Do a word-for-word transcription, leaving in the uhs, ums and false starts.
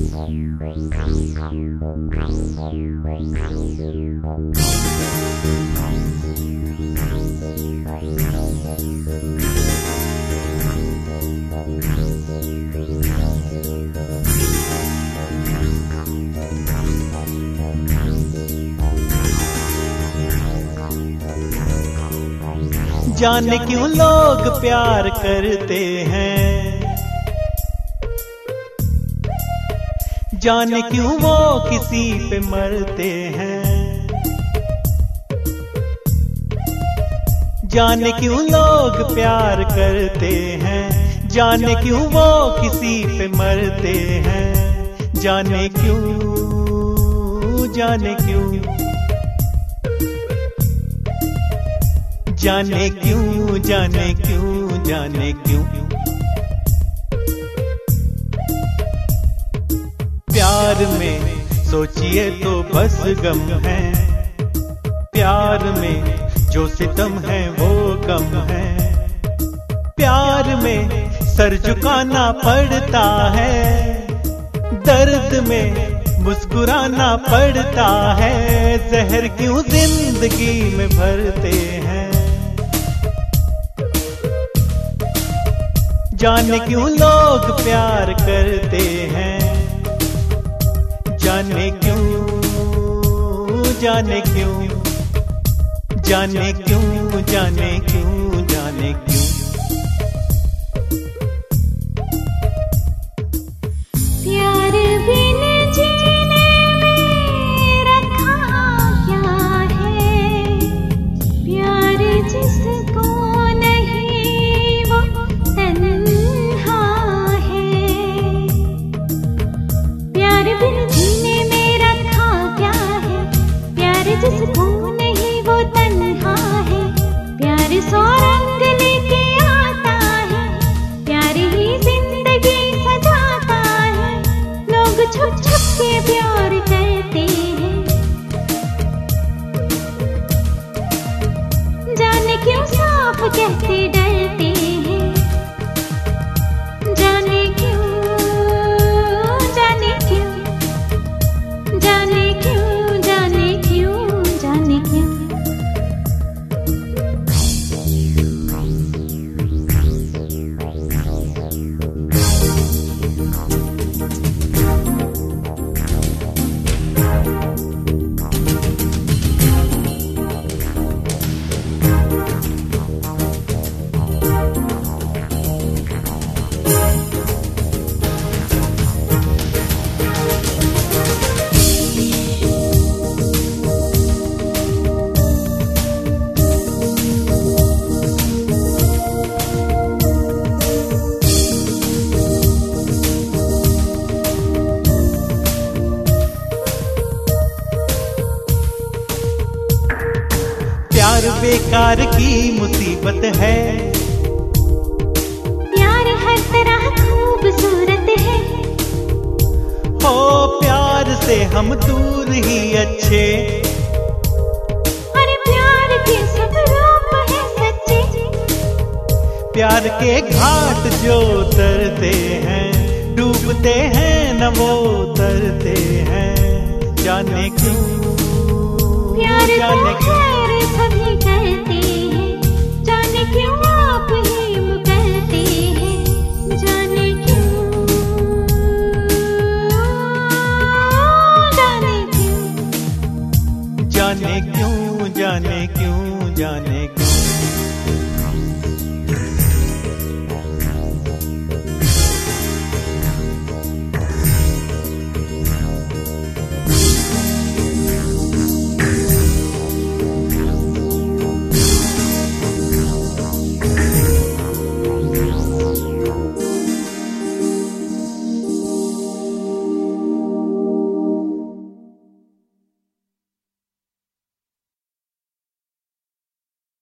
जाने क्यों लोग प्यार करते हैं, जाने क्यों वो किसी पे मरते हैं, जाने क्यों लोग प्यार करते हैं, जाने क्यों वो किसी पे मरते हैं, जाने क्यों, जाने क्यों, जाने क्यों, जाने क्यों, जाने क्यों। प्यार में सोचिए तो बस गम है, प्यार में जो सितम है वो कम है, प्यार में सर झुकाना पड़ता है, दर्द में मुस्कुराना पड़ता है, जहर क्यों जिंदगी में भरते हैं, जाने क्यों लोग प्यार करते हैं, जाने क्यों, जाने क्यों, जाने क्यों, जाने क्यों, जाने क्यों। प्यार बिन जीने में रखा क्या है, प्यार जिसको नहीं वो तन्हा है, प्यार बिन जीने में रखा क्या है, प्यार जिसको नहीं वो तन्हा है, प्यार सौ रंग लेके आता है, प्यार ही जिंदगी सजाता है, लोग छुप छुप के प्यार करते हैं, जाने क्यों साफ कहते डरते हैं, जाने क्यों, जाने क्यों, जाने क्यों, जाने क्यों, जाने क्यों। प्यार बेकार की मुसीबत है, प्यार हर तरह खूबसूरत है, हो प्यार से हम दूर ही अच्छे, अरे प्यार के सब रूप है सच्चे, प्यार के घाट जो उतरते हैं, डूबते हैं न वो उतरते हैं, जाने क्यों, प्यार जाने को क्यों, खैर सभी करते हैं, जाने क्यों आप ही मुकरते हैं, जाने क्यों, जाने क्यों, जाने क्यों, जाने क्यों, जाने क्यों।